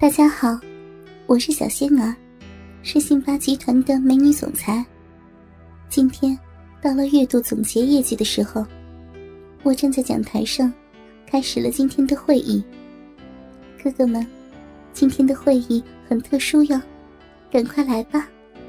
大家好，我是小仙儿，是信发集团的美女总裁。今天到了月度总结业绩的时候，我站在讲台上开始了今天的会议。哥哥们，今天的会议很特殊哟，赶快来吧。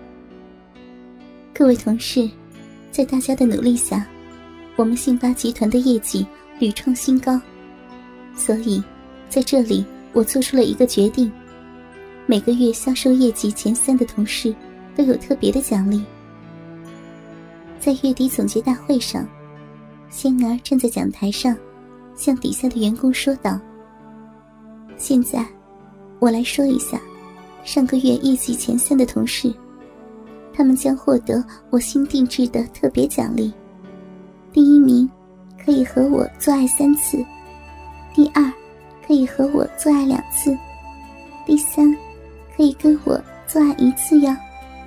各位同事，在大家的努力下，我们信发集团的业绩屡创新高，所以在这里我做出了一个决定，每个月销售业绩前3的同事都有特别的奖励。在月底总结大会上，仙儿站在讲台上向底下的员工说道：现在我来说一下上个月业绩前3的同事，他们将获得我新定制的特别奖励。第1名可以和我做爱3次，第2可以和我做爱2次，第3可以跟我做爱1次哟。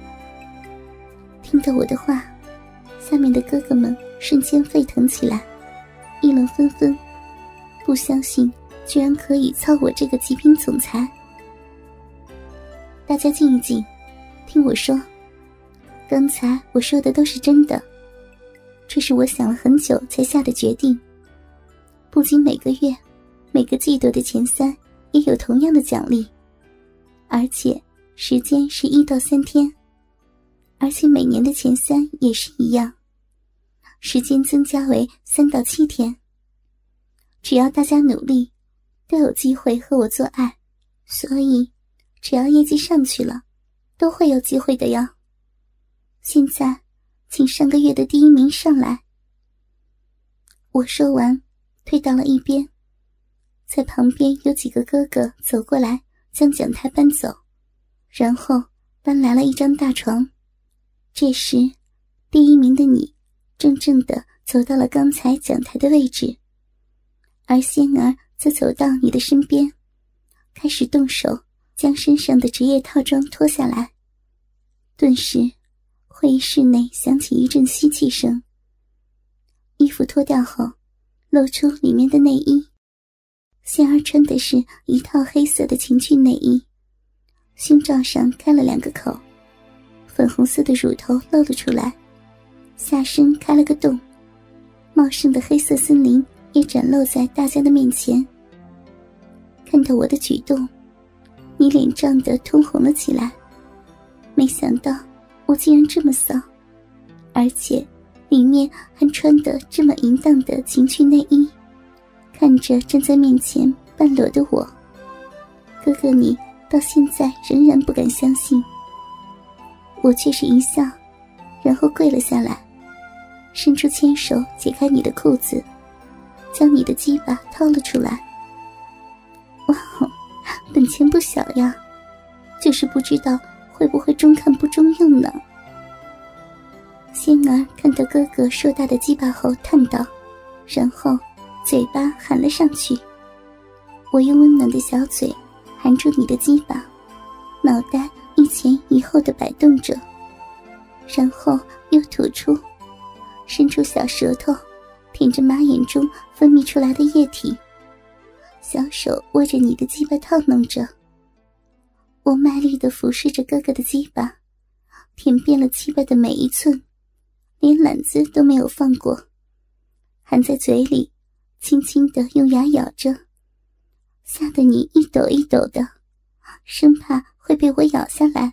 听到我的话，下面的哥哥们瞬间沸腾起来，议论纷纷，不相信居然可以操我这个极品总裁。大家静一静，听我说，刚才我说的都是真的，这是我想了很久才下的决定。不仅每个月每个季度的前3也有同样的奖励，而且时间是1到3天，而且每年的前3也是一样，时间增加为3到7天。只要大家努力，都有机会和我做爱，所以只要业绩上去了，都会有机会的哟。现在请上个月的第1名上来。我说完退到了一边，在旁边有几个哥哥走过来将讲台搬走，然后搬来了一张大床。这时第1名的你正地走到了刚才讲台的位置，而仙儿则走到你的身边，开始动手将身上的职业套装脱下来。顿时会议室内响起一阵吸气声，衣服脱掉后露出里面的内衣。仙儿穿的是一套黑色的情趣内衣，胸罩上开了2个口，粉红色的乳头露了出来，下身开了个洞，茂盛的黑色森林也展露在大家的面前。看到我的举动，你脸涨得通红了起来，没想到我竟然这么骚，而且里面还穿得这么淫荡的情趣内衣。看着站在面前半裸的我，哥哥你到现在仍然不敢相信。我却是一笑，然后跪了下来，伸出牵手解开你的裤子，将你的鸡巴掏了出来。哇，本钱不小呀，就是不知道会不会中看不中用呢。仙儿看到哥哥硕大的鸡巴后叹道，然后嘴巴含了上去。我用温暖的小嘴含住你的鸡巴，脑袋一前一后地摆动着，然后又吐出，伸出小舌头舔着马眼中分泌出来的液体，小手握着你的鸡巴套弄着。我卖力地俯视着哥哥的鸡巴，舔遍了鸡巴的每一寸，连懒子都没有放过，含在嘴里轻轻地用牙咬着，吓得你一抖一抖的，生怕会被我咬下来。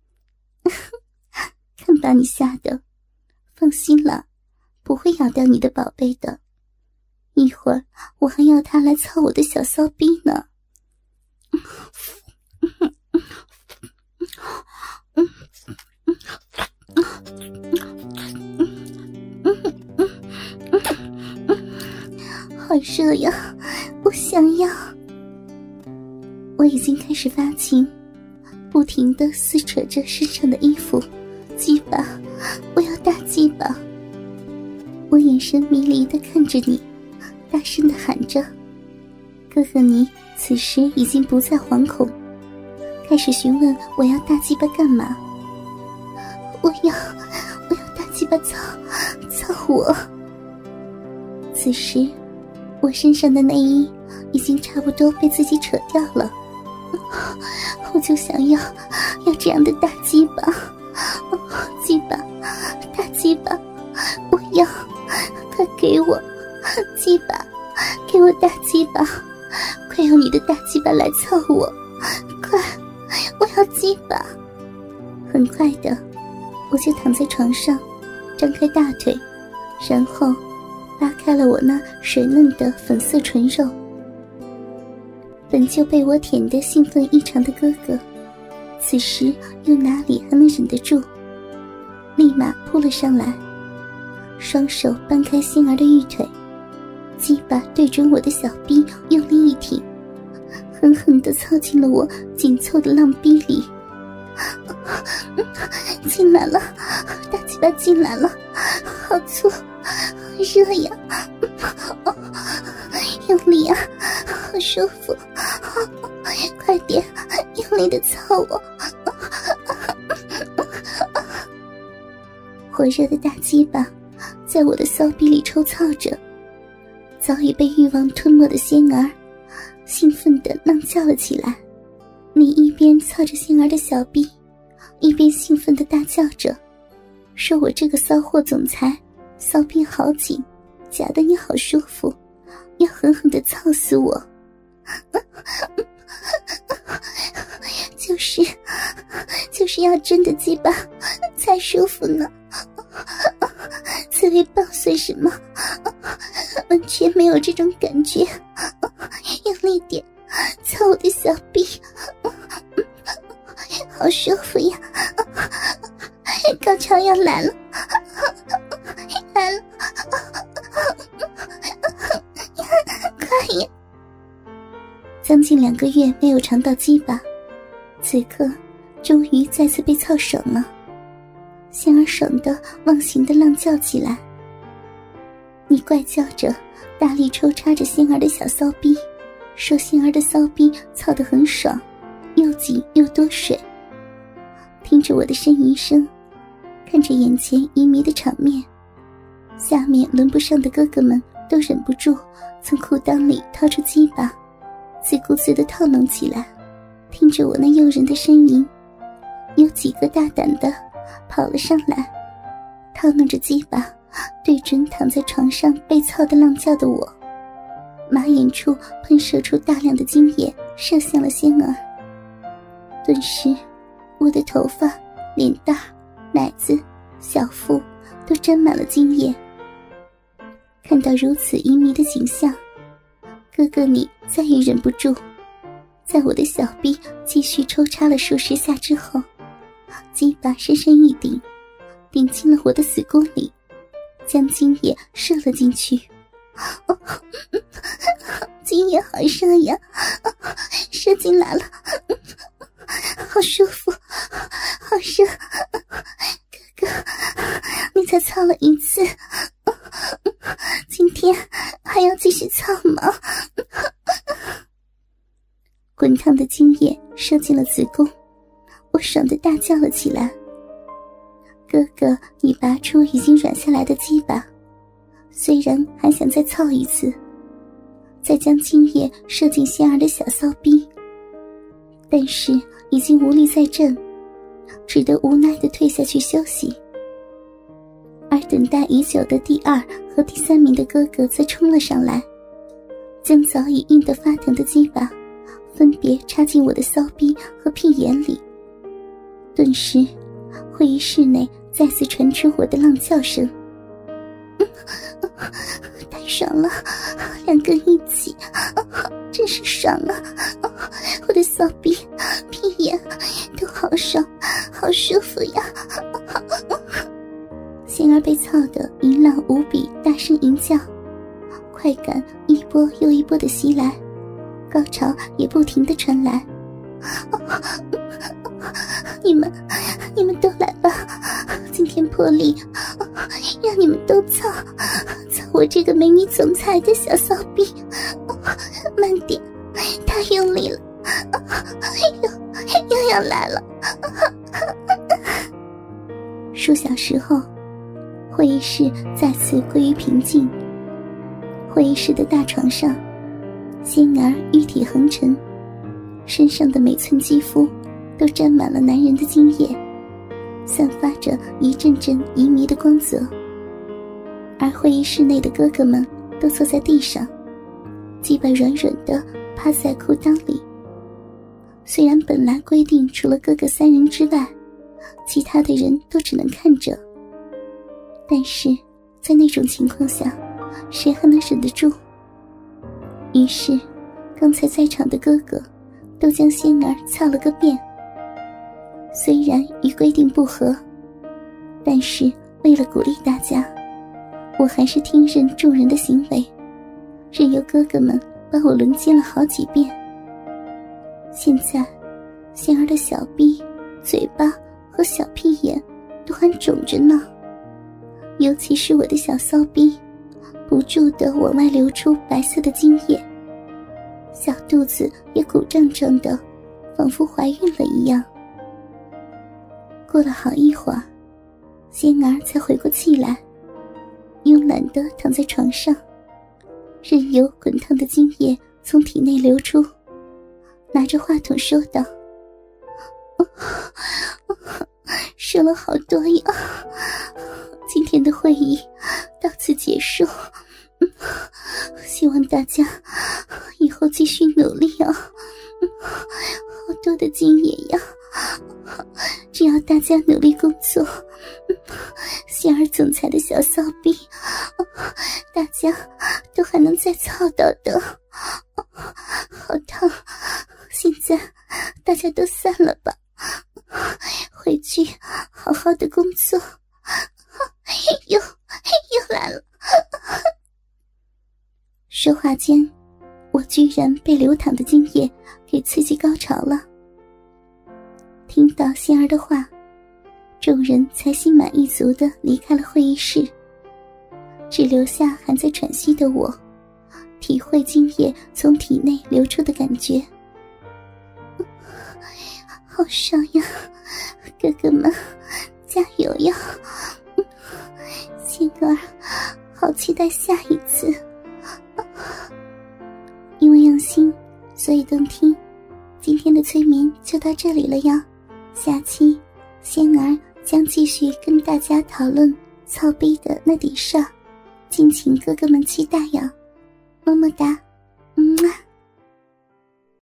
看把你吓的，放心了，不会咬掉你的宝贝的，一会儿我还要他来操我的小骚逼呢。好热呀，我想要。我已经开始发情，不停地撕扯着身上的衣服，鸡巴，我要大鸡巴。我眼神迷离地看着你，大声地喊着。哥哥你此时已经不再惶恐，开始询问我要大鸡巴干嘛。我要大鸡巴操我。此时我身上的内衣已经差不多被自己扯掉了， 我就想要这样的大鸡巴，鸡巴，大鸡巴，我要，快给我鸡巴，给我大鸡巴，快用你的大鸡巴来操我，快，我要鸡巴。很快的，我就躺在床上，张开大腿，然后拉开了我那水嫩的粉色唇肉。本就被我舔得兴奋异常的哥哥，此时又哪里还能忍得住，立马扑了上来，双手掰开仙儿的玉腿，鸡巴对准我的小臂用力一挺，狠狠地操进了我紧凑的浪逼里。进来了，大鸡巴进来了，好粗，好热呀，用力啊，好舒服，快点用力的操我。火热的大鸡巴在我的骚逼里抽操着，早已被欲望吞没的仙儿兴奋地浪叫了起来。你一边操着仙儿的小臂，一边兴奋地大叫着，说我这个骚货总裁骚逼好紧，夹得你好舒服，要狠狠地操死我。就是要真的鸡巴才舒服呢，此为抱碎什么，完全没有这种感觉，用力点操我的小臂，好舒服呀，高潮要来了，来了，快呀。将近2个月没有尝到鸡巴，此刻终于再次被操爽了，仙儿爽得忘形地浪叫起来。你怪叫着，大力抽插着仙儿的小骚逼，说仙儿的骚逼操得很爽，又紧又多水。听着我的呻吟声，看着眼前旖旎的场面，下面轮不上的哥哥们都忍不住从裤裆里掏出鸡巴，自顾自地套弄起来。听着我那诱人的呻吟，有几个大胆的跑了上来，套弄着鸡巴对准躺在床上被操的浪叫的我，马眼处喷射出大量的精液，射向了仙儿。顿时我的头发、脸蛋、奶子、小腹都沾满了精液。看到如此旖旎的景象，哥哥你再也忍不住，在我的小臂继续抽插了数十下之后，鸡巴深深一顶，顶进了我的子宫里，将精液射了进去。精液好热呀，射进来了，好舒服，好热。哥哥，你才操了一次，今天还要继续操吗？滚烫的精液射进了子宫，我爽得大叫了起来。哥哥已拔出已经软下来的鸡巴，虽然还想再操一次，再将精液射进仙儿的小骚逼，但是已经无力再战，只得无奈地退下去休息。而等待已久的第2和第3名的哥哥则冲了上来，将早已硬得发疼的鸡巴分别插进我的骚逼和屁眼里。顿时会议室内再次传出我的浪叫声。太爽了，2个一起，真是爽啊，我的骚逼、屁眼都好爽，好舒服呀。仙儿被操得淫浪无比，大声淫叫，快感一波又一波的袭来，高潮也不停地传来。你们都来吧，今天破例让你们都操我这个美女总裁的小骚逼，慢点，太用力了，又要来了。数小时后，会议室再次归于平静。会议室的大床上，仙儿玉体横陈， 身上的每寸肌肤都沾满了男人的精液，散发着一阵阵旖旎的光泽。而会议室内的哥哥们都坐在地上，鸡巴软软的趴在裤裆里。虽然本来规定除了哥哥3人之外，其他的人都只能看着，但是在那种情况下，谁还能忍得住？于是刚才在场的哥哥都将仙儿操了个遍。虽然与规定不合，但是为了鼓励大家，我还是听任众人的行为，任由哥哥们把我轮奸了好几遍。现在仙儿的小臂、嘴巴和小屁眼都还肿着呢，尤其是我的小骚逼，不住地往外流出白色的精液，小肚子也鼓胀胀的，仿佛怀孕了一样。过了好一会儿，仙儿才回过气来，慵懒地躺在床上，任由滚烫的精液从体内流出，拿着话筒说道：说了好多呀，今天的会议到此结束，希望大家以后继续努力啊，好多的精液呀，只要大家努力工作，仙儿总裁的小骚逼大家都还能再操到的，好烫，现在大家都散了吧，回去好好的工作。又来了。说话间，我居然被流淌的精液给刺激高潮了。听到仙儿的话，众人才心满意足地离开了会议室，只留下还在喘息的我，体会精液从体内流出的感觉。好爽呀，哥哥们加油呀，仙儿好期待下一次。因为用心所以动听，今天的催眠就到这里了呀，下期仙儿将继续跟大家讨论操逼的那点事儿，敬请哥哥们期待呀，么么哒，么么。